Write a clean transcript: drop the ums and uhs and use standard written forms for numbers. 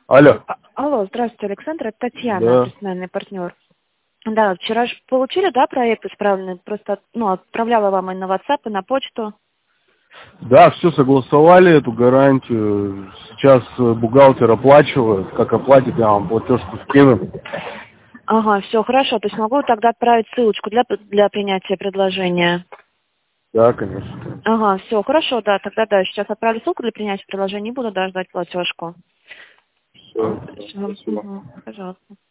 Алло. Алло, здравствуйте, Александр, это Татьяна, Да. персональный партнер. Да, вчера же получили, да, проект исправленный? Просто, отправляла вам и на WhatsApp, и на почту. Да, все согласовали, эту гарантию. Сейчас бухгалтер оплачивает. Как оплатит, я вам платежку скину. Ага, все, хорошо. То есть могу тогда отправить ссылочку для принятия предложения. Да, конечно. Ага, все, хорошо, да, тогда да, сейчас отправлю ссылку для принятия предложения, не буду, да, ждать платежку. Все, Всё, спасибо. пожалуйста.